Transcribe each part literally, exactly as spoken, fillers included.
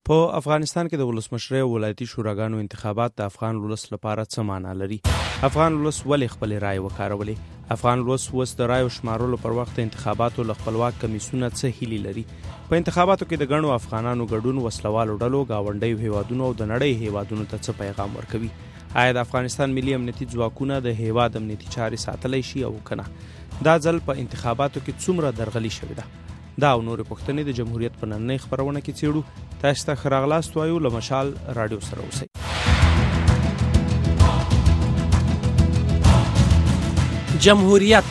په افغانستان کې د ولسمشرۍ او ولایتي شوراګانو انتخابات د افغان ولس لپاره څه معنا لري؟ افغان ولس ولې خپل رائے وکارولې؟ افغان ولس اوس د رایو شمارلو پر وخت انتخاباتو له خپلواک کمیسیونه څه هیلې لري؟ په انتخاباتو کې د ګڼو افغانانو ګډون وسلوالو ډلو، گاونډیو هیوادونو او د نړۍ هیوادونو ته څه پیغام ورکوي؟ آیا د افغانستان ملي امنیتي ځواکونه د هیواد امنیتي چارې ساتلی شي او کنه؟ دا ځل په انتخاباتو کې څومره درغلي شوې ده؟ دا او نورې پوښتنې د جمهوریت په نننۍ خپرونه کې څېړو. تاسو ته ښه راغلاست وایو له مشال راډیو سره اوسئ. جمهوریت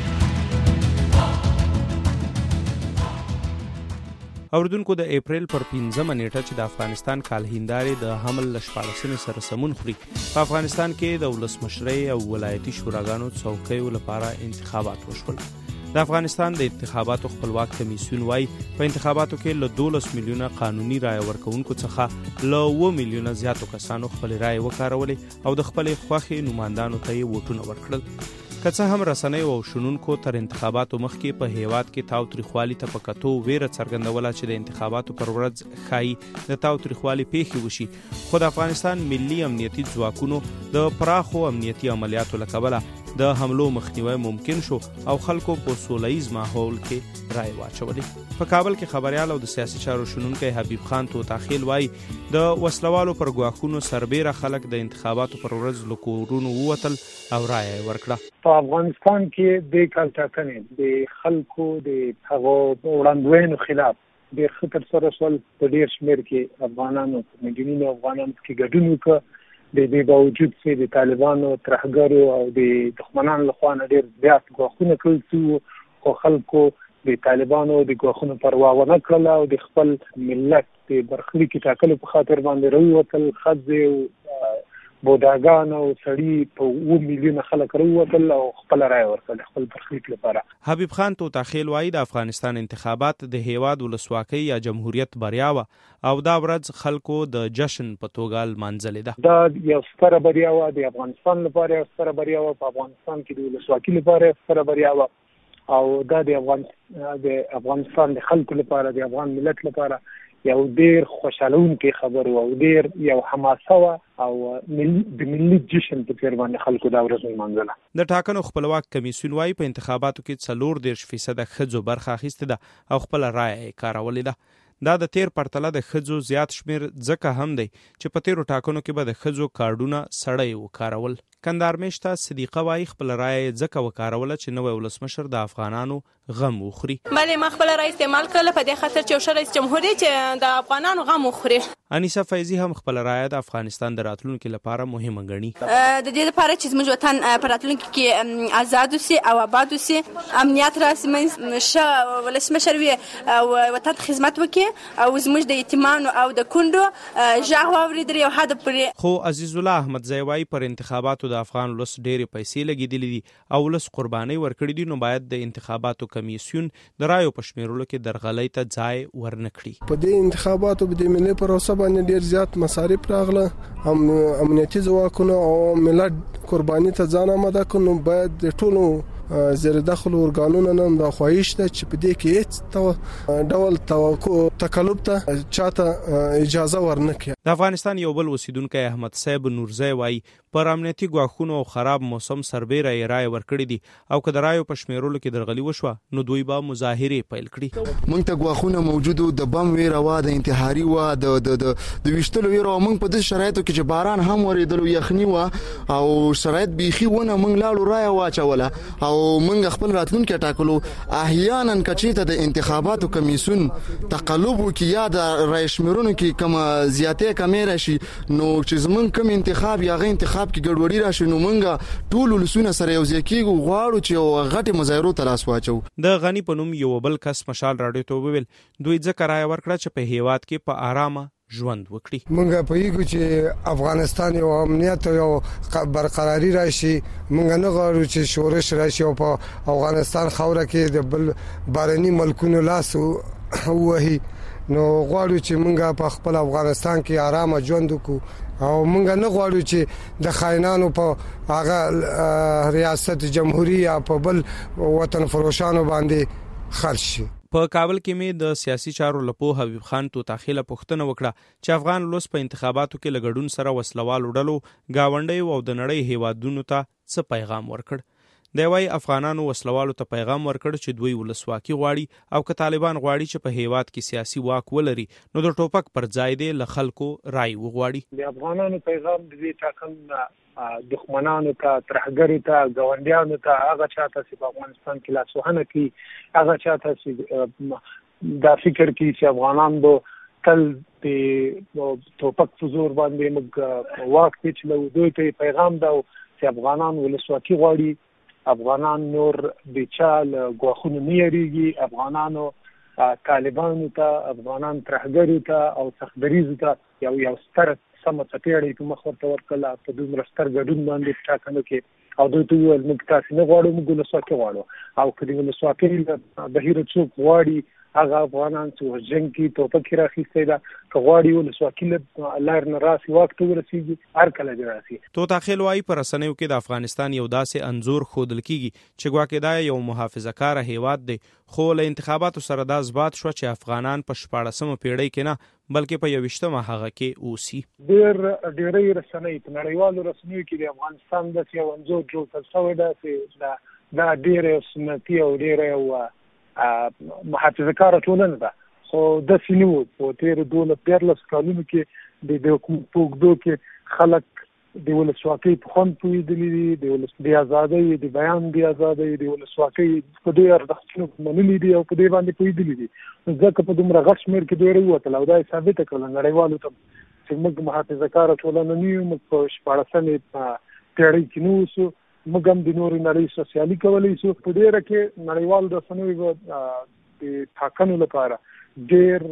اوردونکو د اپریل پر پنځمه نیټه چې د افغانستان کال هندارې د حمل له شپاړسمې سره سمون خوري، په افغانستان کې د ولسمشرۍ او ولایتي شوراګانو څوکیو لپاره انتخابات وشول. د افغانستان د انتخاباتو خپلواک کمیسیون وايي په انتخاباتو کې له دولس میلیونه قانوني رایه ورکوونکو څخه له اوه میلیونه زیاتو کسانو خپل رایه وکارولې او د خپلې خوښې نوماندانو ته یې ووټونه ورکړل. که څه هم رسنیو او شنونکو تر انتخاباتو مخکې په هیواد کې تاوتریخوالي ته په کتو ویره څرګندوله چې د انتخاباتو پر ورځ ښایي د تاوتریخوالي پیښې وشي، خو د افغانستان ملي امنیتي ځواکونو د پراخو امنیتي عملیاتو له کبله د حملو مخنیوی ممکن شو او خلکو په سوله ییز ماحول کې رایې واچولې. په کابل کې خبريال او د سیاسي چارو شنونکی حبیب خان توتاخیل وایي د وسلوالو پر ګواښونو سربیره خلک د انتخاباتو پر ورځ له کورونو ووتل او رایه ورکړه. په افغانستان کې د کال ټاکنې د خلکو د هغو وړاندوینو خلاف ډېر خطر سره سول. په ډېر شمېر کې افغانانو په میلیونونو افغانانو کې ګډون وکړ. د دې باوجود چې د طالبانو ترهګرو او د دښمنانو لخوا نه ډېر زیات ګواښونه کړل شو، خو خلکو د طالبانو د ګواښونو پروا ونه کړله او د خپل ملت د برخلیک ټاکلو په خاطر باندې راووتل. ښځې او بوداګان او سړي په اوه میلیونه خلک راووتل او خپل رایه ورکړل خپل برخلیک لپاره. حبیب خان توتاخیل وایي د افغانستان انتخابات د هیواد ولسواکۍ یا جمهوریت بریا وه او دا ورځ خلکو د جشن په توګه لمانځلې ده. دا یو ستره بریا وه د افغانستان لپاره، یو ستره بریا وه په افغانستان کې د ولسواکۍ لپاره، یو ستره بریا وه او دا د افغان د افغانستان د خلکو لپاره، د افغان ملت لپاره یو ډیر خوشالونکي خبر او ډیر یو حماسه او د ملي جشن په څیر باندې خلکو دا ورځ لمانځله. د ټاکنو خپلواک کمیسیون وايي په انتخاباتو کې څلور دېرش فیصده ښځو برخه اخیستې ده او خپل رایه یې کارولې ده. دا د تیر پرتله د ښځو زیات شمیر ځکه هم دی چې په تیرو ټاکنو کې به د ښځو کارډونه سړی وکارول. کندهار میشته صدیقه وايي خپل رایه ځکه وکاروله چې نوی ولسمشر د افغانانو غم وخوري. بلې ما خپل رایه استعمال کړله په دې خاطر چې یو ښه رئیس جمهور دی چې د افغانانو غم وخوري. انیسه فیضي هم خپل رایه د افغانستان د راتلونکي لپاره مهمه ګڼي. د دې لپاره چې زموږ وطن په راتلونکي کې آزاد وسي او آباد وسي، امنیت راسي، ښه ولسمشر وي او وطن ته خدمت وکړي او زموږ د یتیمانو او د کونډو غږ واورېدل یو هدف پرې. خو عزیز الله احمدزی وايي پر انتخاباتو د افغان ولس ډېرې پیسې لګېدلې دي او ولس قربانۍ ورکړي دي، نو باید د انتخاباتو کمیسیون د رایو په شمیرلو کې درغلۍ ته ځای ورنه کړي. په دې انتخاباتو د ملي پروسه باندې ډېر زیات مصارف راغله، هم امنیتي ځواکونه او ملت قرباني ته ځان آماده کړو. نو باید د ټولو زیر دخل ارګانونو نن دا خواهش ده چې په دې کې هیڅ ډول توقع تکلف ته چاته اجازه ورنکړي. د افغانستان یو بل اوسیدونکی احمد صاحب نورزی وايي پر امنیتي ګواښونو او خراب موسم سربیره یې رایه ورکړې دي او که د رایو په شمیرلو کې درغلي وشوه نو دوی به مظاهرې پیل کړي. موږ ته ګواښونه موجود وو، د بم ویره وه، د انتحاري وه، د د د ویشتلو ویره وه. موږ په داسې شرایطو کې چې باران هم ورېدل، یخني وه او شرایط بیخي ونه، موږ لاړو رایه واچوله او موږ خپل راتلونکي ټاکلو. احیانا که چېرته د انتخاباتو کمیسیون تقلب وکړي یا د رایې شمیرونو کې کومه زیاتې کمې راشي، نو چې زموږ کوم انتخاب یا هغه انتخاب کې ګډوډي راشي، نو موږ ټول ولسونه سره یو ځای کېږو، غواړو چې یو غټې مظاهرو ته لاس واچو. د غني په نوم یو بل کس مشال راډیو ته وویل دوی ځکه رایه ورکړه چې په هیواد کې په آرامه ژوند وکړي. موږ پوهیږو چې افغانستان یو امنیت او یو برقراري راشي. موږ نه غواړو چې شورش راشي او په افغانستان خاوره کې د بل بارني ملکونو لاس ووهي. نو غواړو چې موږ په خپل افغانستان کې آرامه ژوند وکړو او موږ نه غواړو چې د خاینانو په هغه ریاست جمهوریت یا په بل وطن فروشانو باندې خرج شي. په کابل کې مې د سیاسي چارو لپو حبیب خان توتاخیله پوښتنه وکړه چې افغان ولس په انتخاباتو کې له ګډون سره وسلوالو ډلو ګاونډیو او د نړۍ هیوادونو ته څه پیغام ورکړ. دی وايي افغانانو وسلوالو ته پیغام ورکړ چې دوی ولسواکي غواړي او که طالبان غواړي چې په هیواد کې سیاسي واک ولري نو د ټوپک پر ځای دی له خلکو رای وغواړي. د افغانانو پیغام د دې ټاکنو دښمنانو ته، ترهګرو ته، ګاونډیانو ته، هغه چاته چې په افغانستان کې لاسوهنه کوي، هغه چاته چې دا فکر کوي چې افغانان به تل د ټوپک په زور باندې موږ واک پیچلو، دوی ته پیغام دا چې افغانان ولسواکي غواړي، افغانان نور د چا له ګواښونو نه یریږي، افغانانو طالبانو ته، افغانان ترهګرو ته او سختدریزو ته یو یو ستر سمه څپېړۍ په مخ ورته ورکړله په دومره ستر ګډون باندې په ټاکنو کې، او دوی ته وویل موږ تاسې نه غواړو، موږ ولسواکي غواړو. او که د ولسواکۍ له بهیره څوک غواړي هغه افغانان چې جنګ کې ټوپک یې راخیستی ده، که غواړي ولسواکي له لار نه راسي واک ته ورسېږي، هر کله دې راسي. توتاخیل وایي په رسنیو کې د افغانستان یو داسې انځور ښودل کېږي چې ګواکې دا یو محافظه کاره هیواد دی، خو له انتخاباتو سره دا ثبات شوه چې افغانان په شپاړسمه پیړۍ کې نه بلکې په یوویشتمه هغه کې اوسي. ډېر ډېرې رسنۍ په نړیوالو رسنیو کې د افغانستان داسې یو انځور جوړ کړل شوی ده چې دا ډېره سنتي او ډېره یو محافظه کاره ټولنه ده، خو داسې نه وو. په تېرو دولس دیارلس کلونو کې د حکومت په اوږدو کې خلک د ولسواکۍ په خوند پوهېدلي دي، د ازادۍ، د بیان د ازادۍ، د ولسواکۍ په دې ارزښتونو منلي دي او په دې باندې پوهېدلي دي. ځکه په دومره غټ شمېر کې دوی راووتل او دا یې ثابته کړله نړیوالو ته چې موږ محافظه کاره ټولنه نه یو، موږ په شپاړسمې پیړۍ کې نه اوسو، موږ هم د نورې نړۍ سوسیالي کولی شو. په ډېره کې نړیوالو رسنیو د ټاکنو لپاره ډېر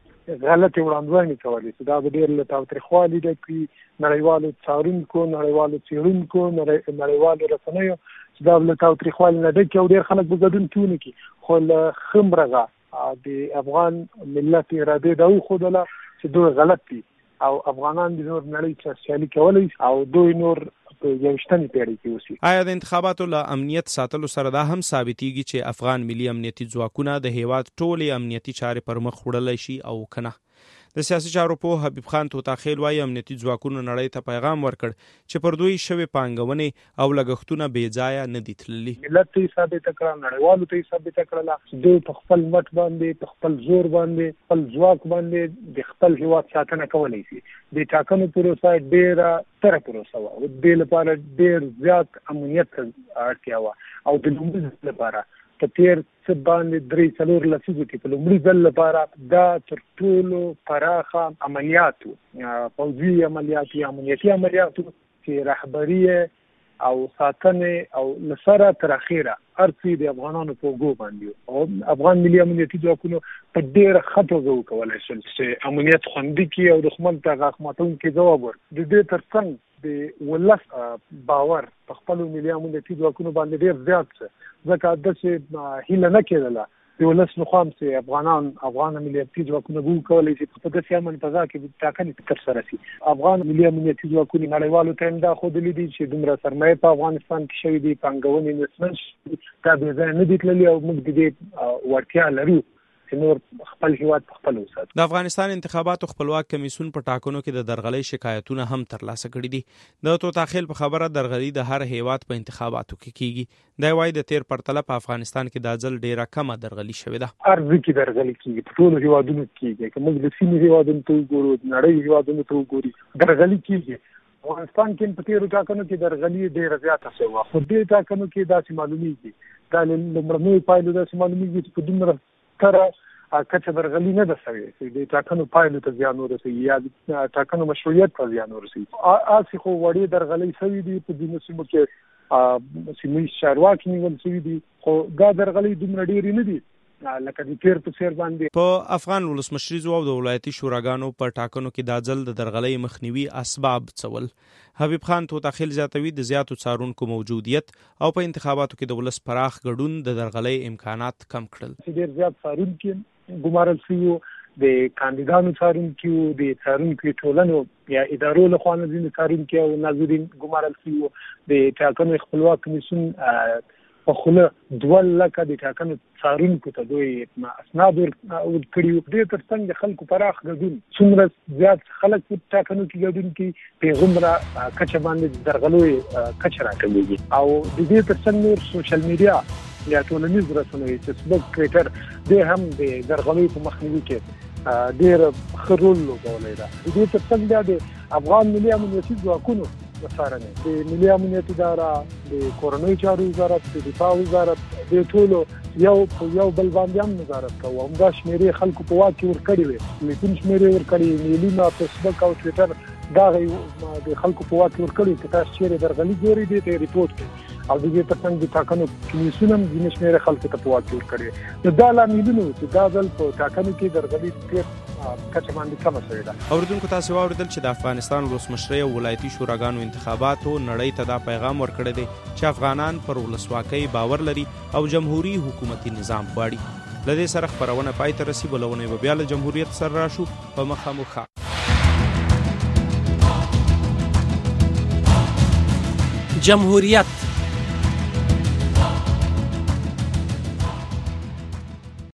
غلطې وړاندوینې کولې چې دا به ډېر له تاوتریخوالي ډک وي، نړیوالو څارونکو، نړیوالو څېړونکو، نړیوالو رسنیو چې دا به له تاوتریخوالي نه ډک وي او ډېر خلک به ګډون کې ونه کړي. خو له ښه مرغه د افغان ملت ارادې دا وښودله چې دوی غلط دي او افغانان د نور نړۍ سوسیالي کولی او دوی نور په یوویشتمې پیړۍ کې اوسي. آیا د انتخاباتو له امنیت ساتلو سره دا هم ثابتېږي چې افغان ملي امنیتي ځواکونه د هیواد ټولې امنیتي چارې پر مخ وړلی شي او که نه؟ د سیاسي چارو پوه حبیب خان توتاخیل وایي امنیتي ځواکونو نړۍ ته پیغام ورکړ چې پر دوی شوې پانګونې او لګښتونه بې ځایه نه دي تللي. ملت ته یې ثابته کړه، نړیوالو ته یې ثابته کړله چې دوی په خپل مټ باندې، په خپل زور باندې، خپل ځواک باندې د خپل هیواد ساتنه کولی شي. د ټاکنو پروسه ډېره ستره پروسه وه، دې لپاره ډېر زیات امنیت ته اړتیا وه او د لومړي لپاره په تېر څه باندې درې څلور لسیزو کې په لومړي ځل لپاره دا تر ټولو پراخه عملیاتو، پوځي عملیاتو یا امنیتي عملیاتو چې رهبري او ساتنې او له سره تر اخره هر څه د افغانانو په اوږو باندې او افغان ملي امنیتي ځواکونو په ډېره ښه توګه وکولی شول چې امنیت خوندي کړي او دښمن ته غاښ ماتونکی ځواب ورکړي. د دې تر څنګ د ولس باور په خپلو ملي امنیتي ځواکونو باندې ډېر زیات شه، ځکه داسې هیله نه کېدله د ولس نخوا هم چې افغانان افغان امنیتي ځواکونه به وکولی شي په داسې امن فضا کې ټاکنې ترسره شي. افغان ملي امنیتي ځواکونه نړیوالو ته هم دا ښودلي دي چې دومره سرمایې په افغانستان کې شوي دي، پانګونې انویسټمنټ شوي، دا بې ځایه نه دي تللي او موږ د دې وړتیا لرو چې نور خپل هیواد په خپل وساتو. د افغانستان انتخاباتو خپلواک کمیسیون په ټاکنو کې د درغلۍ شکایتونه هم ترلاسه کړي دي. د توتاخیل په خبره درغلي د هر هیواد په انتخاباتو کې کیږي. دا وايي د تیر پرتله په افغانستان کې د ځل ډیره کمه درغلي شوې ده. ارزه کې درغلي کیږي، په ټولو هیوادونو کېږي، که موږ د سیمې هیوادونو ته وګورو، نړۍ هیوادونو ته وګورو، درغلي کیږي. افغانستان کې په تیرو ټاکنو کې درغلي ډیره زیاته شوې، خو دې ټاکنو کې داسې معلومیږي، دا لومړنیو پایلو داسې معلومیږي چې په دومره ستره کچه درغلي نه ده سوې چې د ټاکنو پایلو ته زیان ورسوي یا د ټاکنو مشروعیت ته زیان ورسوي. هسې خو وړې درغلۍ شوي دي، په ځینو سیمو کې سیمه ییز چارواکي نیول شوي دي، خو دا درغلۍ دومره ډېرې نه دي لکه د تیر په څیر باندې. په افغان ولسمشریزو او د ولایتي شوراګانو په ټاکنو کې دا ځل د درغلۍ مخنیوي اسباب څول. حبیب خان توتاخیل زیاتوي د زیاتو څارونکو موجودیت او په انتخاباتو کې د ولس پراخ ګډون د درغلۍ امکانات کم کړل. ډېر زیات څارونکي ګمارل شوي، د کاندیدانو څارونکي، د څارونکو ټولنو یا ادارو له خوا نه ځینې څارونکي او ناظرین ګمارل شوي، د ټاکنو خپلواک کمیسیون په خوله دوه لکه د ټاکنو څارونکو ته دوی اسناد ورکړي. دې ترڅنګ د خلکو پراخ ګډون څومره زیات خلک په ټاکنو کې ګډون کوي پیغمبره کچه باندې درغلوي کچه راکوي. او د دې ترڅنګ نور سوشل میډیا یا ټولنیز رسنۍ فیسبوک ټویټر د هم د درغلوي په مخنیوي کې ډېر ښه رول لوبولی ده. د دې ترڅنګ بیا د افغان ملي امنیتي ځواکونو وسارنه د ملي امنیت اداره د کورنۍ چارو وزارت د دفاع وزارت د ټولو یو یو بل باندې هم نظارت کوي. هم دا شمیرې خلکو په واک کې ورکړي وي لیکن شمیرې ورکړي میلیونه فیسبوک او ټویټر دا د خلکو په واک کې ورکړي چې تاسو چیرې درغلي ګوري دې ته ریپورت کړئ. او د دې ترڅنګ د ټاکنو کمیسیون هم د شمیرې خلکو ته په واک کې ورکړي. نو دا لاملونه چې دا ځل په ټاکنو کې درغلي ډېر کچه باندې کمه شوې ده. اوریدونکو تاسو واوریدل چې د افغانستان ولسمشرۍ او ولایتي شوراګانو انتخاباتو نړۍ ته دا پیغام ورکړی دی چې افغانان پر ولسواکۍ باور لري او جمهوریت حکومتي نظام غواړي. له دې سره خپرونه پای ته رسي. بلونه به بیا له جمهوریت سره راشو په مخامخ. جمهوریت